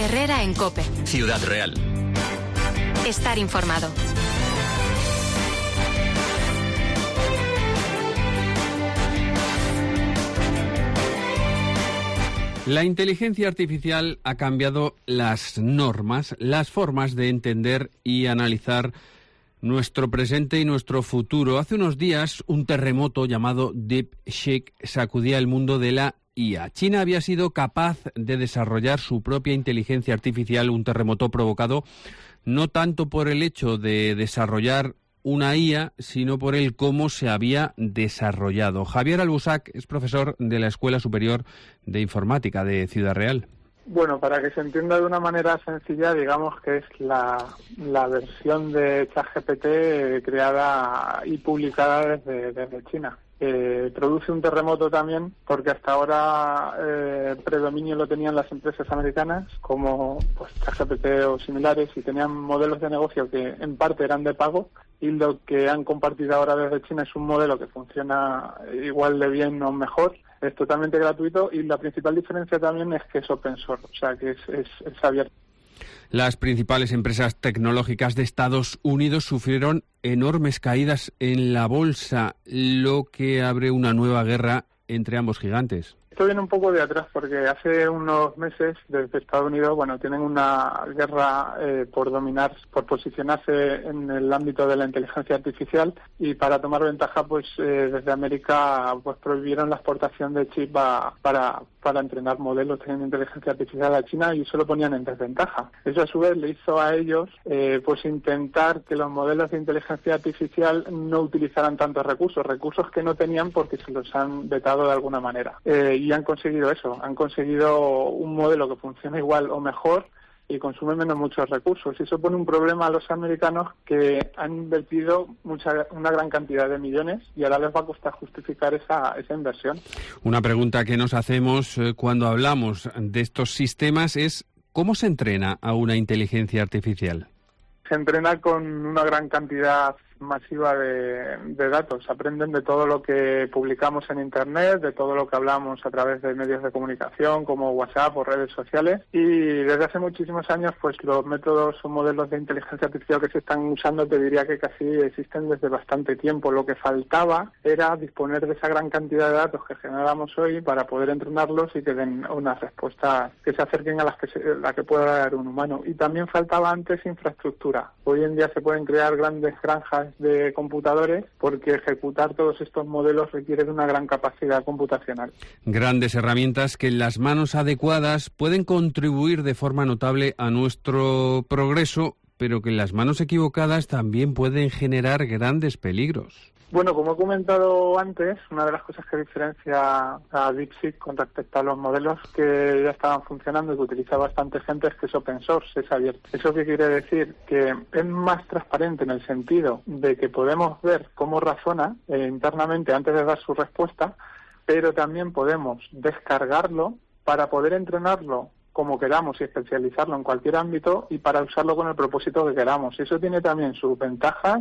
Herrera en COPE. Ciudad Real. Estar informado. La inteligencia artificial ha cambiado las normas, las formas de entender y analizar nuestro presente y nuestro futuro. Hace unos días, un terremoto llamado DeepSeek sacudía el mundo de la IA. China había sido capaz de desarrollar su propia inteligencia artificial, un terremoto provocado no tanto por el hecho de desarrollar una IA, sino por el cómo se había desarrollado. Javier Albusac es profesor de la Escuela Superior de Informática de Ciudad Real. Bueno, para que se entienda de una manera sencilla, digamos que es la versión de ChatGPT creada y publicada desde China. Produce un terremoto también porque hasta ahora predominio lo tenían las empresas americanas como pues ChatGPT o similares, y tenían modelos de negocio que en parte eran de pago, y lo que han compartido ahora desde China es un modelo que funciona igual de bien o mejor, es totalmente gratuito, y la principal diferencia también es que es open source, o sea que es abierto. Las principales empresas tecnológicas de Estados Unidos sufrieron enormes caídas en la bolsa, lo que abre una nueva guerra entre ambos gigantes. Esto viene un poco de atrás porque hace unos meses desde Estados Unidos, tienen una guerra por dominar, por posicionarse en el ámbito de la inteligencia artificial, y para tomar ventaja, desde América, prohibieron la exportación de chips para entrenar modelos de inteligencia artificial a China, y eso lo ponían en desventaja. Eso a su vez le hizo a ellos intentar que los modelos de inteligencia artificial no utilizaran tantos recursos que no tenían porque se los han vetado de alguna manera. Y han conseguido eso, han conseguido un modelo que funciona igual o mejor y consume muchos recursos. Y eso pone un problema a los americanos, que han invertido una gran cantidad de millones, y ahora les va a costar justificar esa inversión. Una pregunta que nos hacemos cuando hablamos de estos sistemas es ¿cómo se entrena a una inteligencia artificial? Se entrena con una gran cantidad masiva de datos. Aprenden de todo lo que publicamos en Internet, de todo lo que hablamos a través de medios de comunicación como WhatsApp o redes sociales, y desde hace muchísimos años los métodos o modelos de inteligencia artificial que se están usando, te diría que casi existen desde bastante tiempo. Lo que faltaba era disponer de esa gran cantidad de datos que generamos hoy para poder entrenarlos y que den unas respuestas que se acerquen a la que pueda dar un humano. Y también faltaba antes infraestructura. Hoy en día se pueden crear grandes granjas de computadores porque ejecutar todos estos modelos requiere de una gran capacidad computacional. Grandes herramientas que en las manos adecuadas pueden contribuir de forma notable a nuestro progreso, pero que en las manos equivocadas también pueden generar grandes peligros. Bueno, como he comentado antes, una de las cosas que diferencia a DeepSeek con respecto a los modelos que ya estaban funcionando y que utiliza bastante gente es que es open source, es abierto. ¿Eso qué quiere decir? Que es más transparente en el sentido de que podemos ver cómo razona internamente antes de dar su respuesta, pero también podemos descargarlo para poder entrenarlo como queramos y especializarlo en cualquier ámbito, y para usarlo con el propósito que queramos. Eso tiene también sus ventajas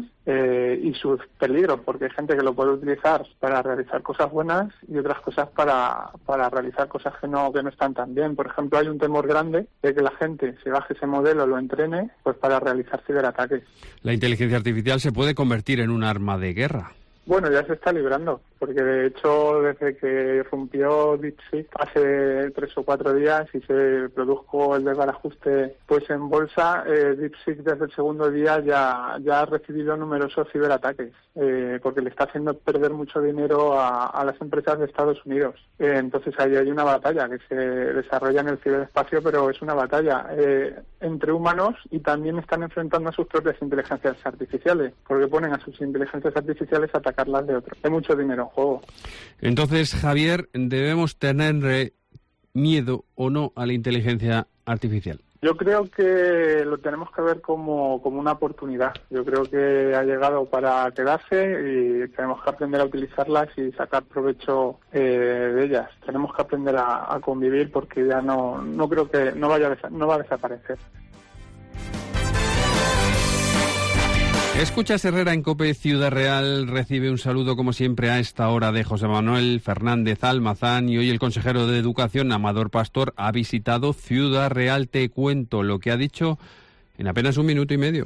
y sus peligros, porque hay gente que lo puede utilizar para realizar cosas buenas y otras cosas para realizar cosas que no están tan bien. Por ejemplo, hay un temor grande de que la gente se baje ese modelo, lo entrene, para realizar ciberataques. La inteligencia artificial se puede convertir en un arma de guerra. Bueno, ya se está librando, porque de hecho desde que rompió DeepSeek hace 3 o 4 días y se produjo el desbarajuste en bolsa, DeepSeek desde el segundo día ya ha recibido numerosos ciberataques, porque le está haciendo perder mucho dinero a las empresas de Estados Unidos. Entonces ahí hay una batalla que se desarrolla en el ciberespacio, pero es una batalla entre humanos, y también están enfrentando a sus propias inteligencias artificiales, porque ponen a sus inteligencias artificiales a atacarlas de otros. Hay mucho dinero en juego. Entonces, Javier, ¿debemos tener miedo o no a la inteligencia artificial? Yo creo que lo tenemos que ver como una oportunidad. Yo creo que ha llegado para quedarse y tenemos que aprender a utilizarlas y sacar provecho de ellas. Tenemos que aprender a convivir, porque ya no creo que no va a desaparecer. Escuchas Herrera en COPE Ciudad Real. Recibe un saludo como siempre a esta hora de José Manuel Fernández Almazán, y hoy el consejero de Educación, Amador Pastor, ha visitado Ciudad Real. Te cuento lo que ha dicho en apenas 1 minuto y medio.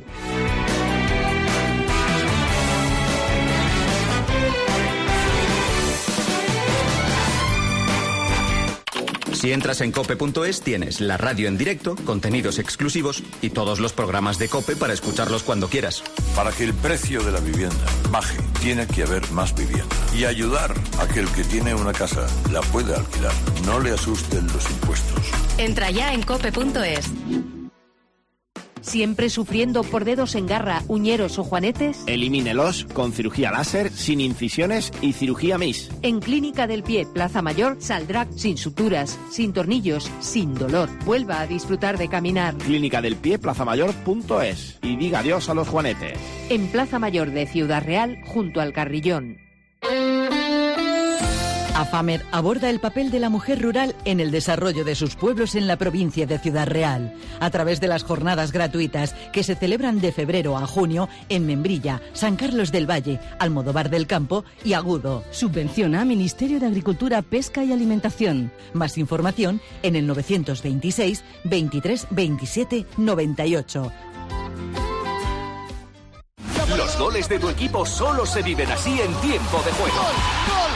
Si entras en cope.es tienes la radio en directo, contenidos exclusivos y todos los programas de COPE para escucharlos cuando quieras. Para que el precio de la vivienda baje, tiene que haber más vivienda. Y ayudar a que el que tiene una casa la pueda alquilar. No le asusten los impuestos. Entra ya en cope.es. ¿Siempre sufriendo por dedos en garra, uñeros o juanetes? Elimínelos con cirugía láser, sin incisiones y cirugía MIS. En Clínica del Pie, Plaza Mayor, saldrá sin suturas, sin tornillos, sin dolor. Vuelva a disfrutar de caminar. Clínica del Pie, plazamayor.es. Y diga adiós a los juanetes. En Plaza Mayor de Ciudad Real, junto al Carrillón. AFAMER aborda el papel de la mujer rural en el desarrollo de sus pueblos en la provincia de Ciudad Real, a través de las jornadas gratuitas que se celebran de febrero a junio en Membrilla, San Carlos del Valle, Almodóvar del Campo y Agudo. Subvenciona Ministerio de Agricultura, Pesca y Alimentación. Más información en el 926 23 27 98. Los goles de tu equipo solo se viven así en tiempo de juego. ¡Gol!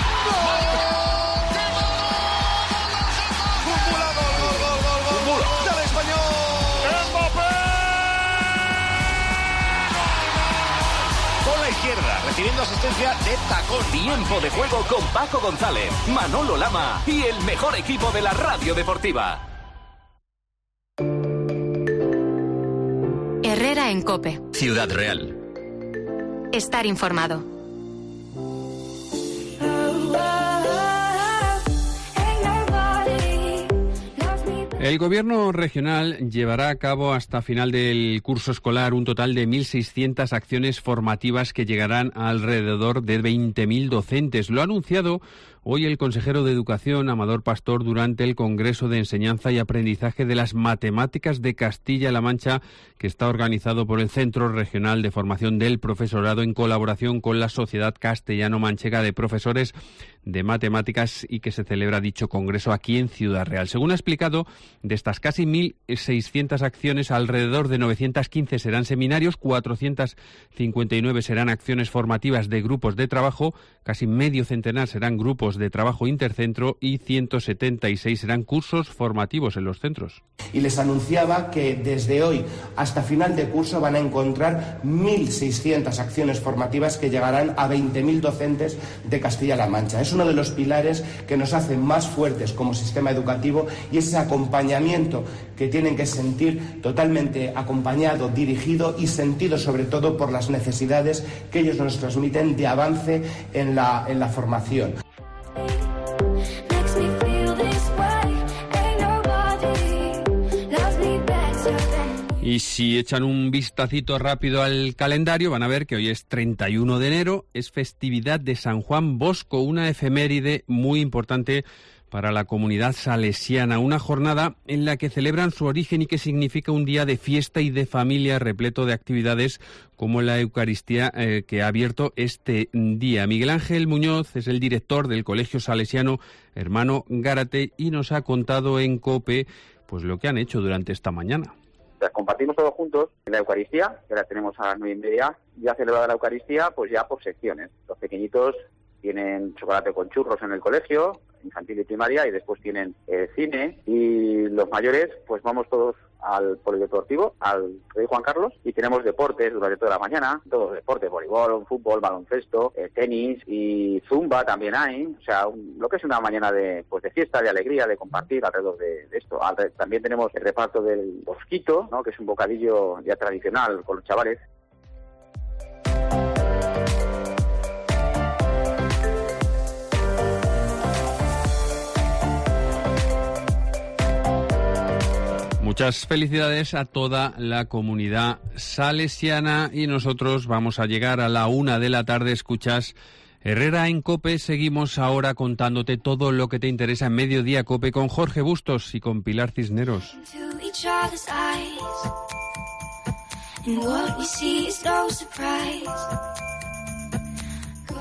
¡Del español! ¡Mbappé! Con la izquierda, recibiendo asistencia de tacón. Tiempo de juego con Paco González, Manolo Lama y el mejor equipo de la radio deportiva. Herrera en COPE. Ciudad Real. Estar informado. El Gobierno regional llevará a cabo hasta final del curso escolar un total de 1.600 acciones formativas que llegarán a alrededor de 20.000 docentes. Lo ha anunciado hoy el consejero de Educación, Amador Pastor, durante el Congreso de Enseñanza y Aprendizaje de las Matemáticas de Castilla-La Mancha, que está organizado por el Centro Regional de Formación del Profesorado en colaboración con la Sociedad Castellano-Manchega de Profesores de Matemáticas, y que se celebra dicho congreso aquí en Ciudad Real. Según ha explicado, de estas casi 1.600 acciones, alrededor de 915 serán seminarios, 459 serán acciones formativas de grupos de trabajo, casi medio centenar serán grupos de trabajo intercentro y 176 serán cursos formativos en los centros. Y les anunciaba que desde hoy hasta final de curso van a encontrar 1.600 acciones formativas que llegarán a 20.000 docentes de Castilla-La Mancha. Es uno de los pilares que nos hace más fuertes como sistema educativo, y ese acompañamiento que tienen que sentir totalmente acompañado, dirigido y sentido sobre todo por las necesidades que ellos nos transmiten de avance en la formación. Y si echan un vistacito rápido al calendario, van a ver que hoy es 31 de enero, es festividad de San Juan Bosco, una efeméride muy importante para la comunidad salesiana, una jornada en la que celebran su origen y que significa un día de fiesta y de familia repleto de actividades como la Eucaristía que ha abierto este día. Miguel Ángel Muñoz es el director del Colegio Salesiano Hermano Gárate y nos ha contado en COPE pues lo que han hecho durante esta mañana. Compartimos todos juntos en la Eucaristía, que la tenemos a las 9:30, ya celebrada la Eucaristía, pues ya por secciones. Los pequeñitos tienen chocolate con churros en el colegio, infantil y primaria, y después tienen cine, y los mayores pues vamos todos al polideportivo, al Rey Juan Carlos, y tenemos deportes durante toda la mañana, todos los deportes, voleibol, fútbol, baloncesto, tenis y zumba también hay, o sea, lo que es una mañana de fiesta, de alegría, de compartir alrededor de esto. También tenemos el reparto del bosquito, ¿no?, que es un bocadillo ya tradicional con los chavales. Muchas felicidades a toda la comunidad salesiana, y nosotros vamos a llegar a la 1 de la tarde. Escuchas Herrera en COPE. Seguimos ahora contándote todo lo que te interesa en Mediodía COPE con Jorge Bustos y con Pilar Cisneros. And what we see is no surprise.